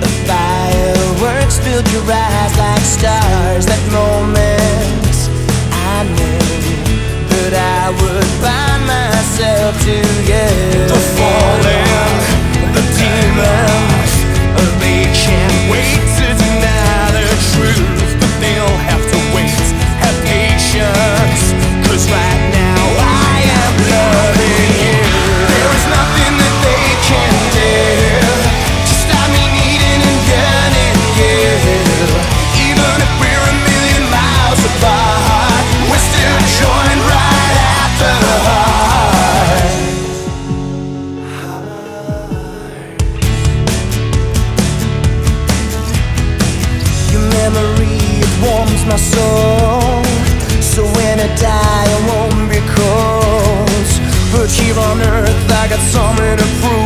The fireworks filled your eyes like stars. That moment I knew that I would bind myself to you. The fallen, the demons, they can't wait to deny the truth, but they'll have to wait, have patience, 'cause right now I am loving you. There is nothing that they can do to stop me needing and yearning you. Even if we're a million miles apart, we're still joined right at the heart. Your memory, it warms my soul, so when I die I won't be cold. But here on earth I got something to prove.